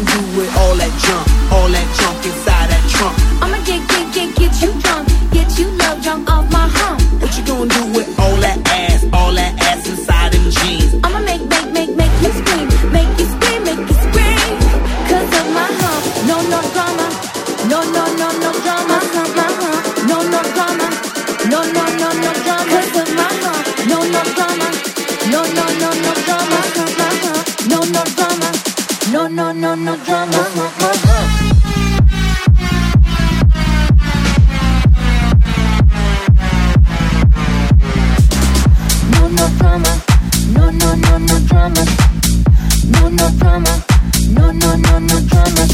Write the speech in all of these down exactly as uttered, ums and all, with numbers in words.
gonna do with all that junk, all that junk inside that trunk? I'ma get, get, get, get you drunk, get you love drunk off my hump. What you gonna do with all that ass, all that ass inside them jeans? I'ma make, make, make, make you scream, make you scream, make you scream, cause of my hump. No, no drama, no, no, no, no drama, uh-huh, uh-huh. No, no drama, no, no, no, no drama, cause of my hump. No, no drama, no, no, no, no drama, uh-huh, uh-huh. No, no drama, no, no, no, no drama, uh-huh, uh-huh. No drama, no, no, no, no drama. No, no drama, no, no, no, no drama.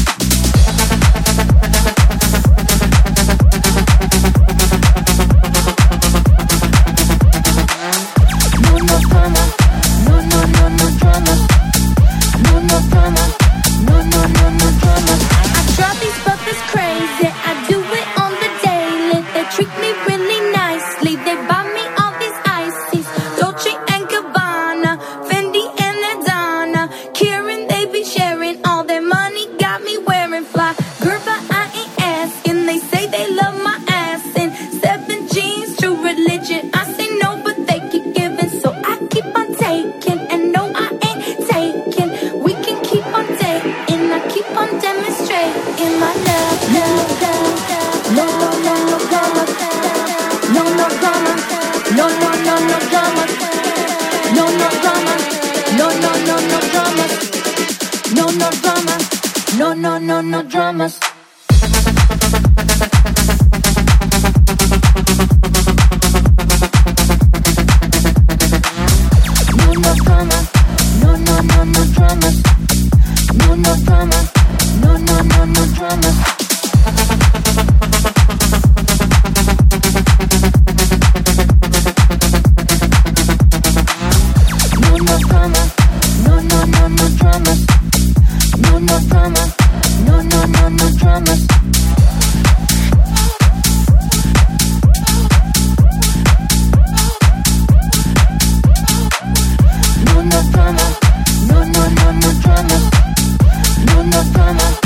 No, no drama, no, no, no, no drama. No, no drama, no, no, no, no drama. I drive these brothers crazy, I do it on the daily. They treat me really nicely, they buy me all these ices. Dolce and Gabbana, Fendi and Adana, Kieran, they be sharing all their money, got me wearing fly. Girl, but I ain't asking, they say they love my ass and seven jeans, true religion. I say no, but they keep giving, so I keep on taking. And no, I ain't taking, we can keep on dating, I keep on demonstrating my love, love, love, love. No, no, no, no drama, no, no drama, no, no, no, no drama. No, no drama, no, no, no, no dramas. No, no drama, no, no, no, no dramas. No, no drama, no, no, no, no dramas. No, no drama, no, no, no, no dramas. No, no drama, no, no, no, no dramas. No, no drama, no, no, no, no dramas. No, no drama, no, no, no, no dramas. No, no drama.